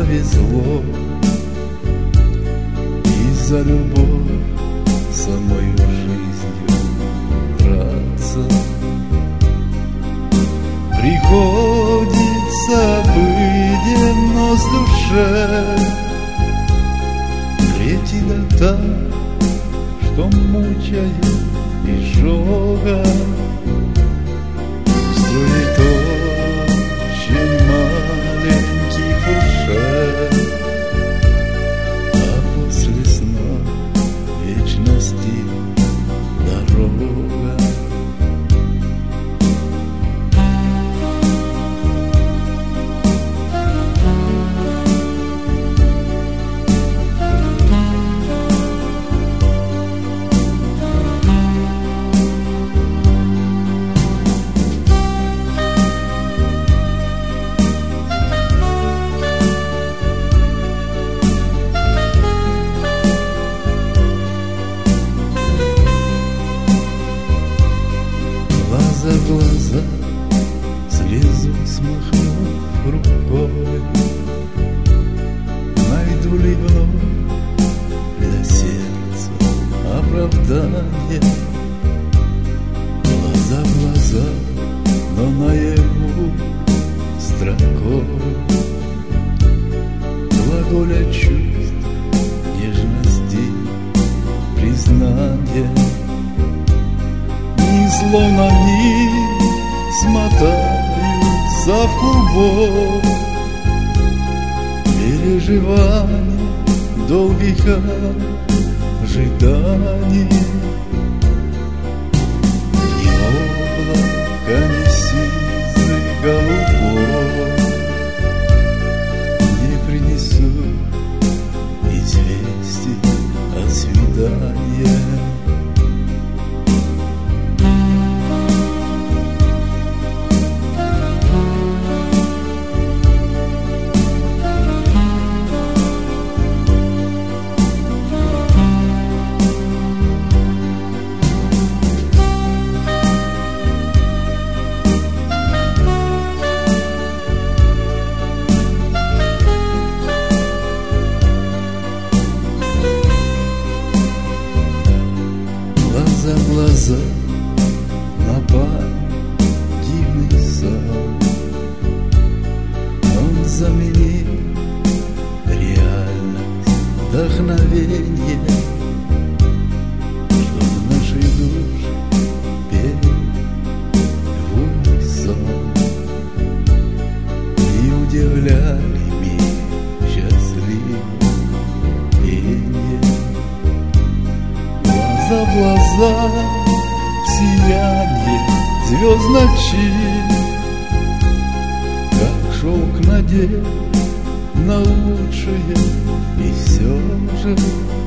повезло, и за любовь самою жизнью драться. Приходится обыденность душе греть до так, что мучает изжога. Строить очень маленький фуршет, а после сна вечности дорога. За глаза слезу смахнув рукой, найду ли вновь для сердца оправдание? Глаза в глаза, но наяву строкой, глаголя чувств, нежности, признания. Словно нить смотаются в клубок переживаний, долгих ожиданий. Ни облака, ни сизый голубой не принесут известий от свидания. За глаза напал дивный сон, он заменил реальность, вдохновение, что в нашей душе пели в унисон и удивляли мир счастливым пением. Глаза в глаза, сияние звезд ночи, как шелк надежд на лучшее, и все же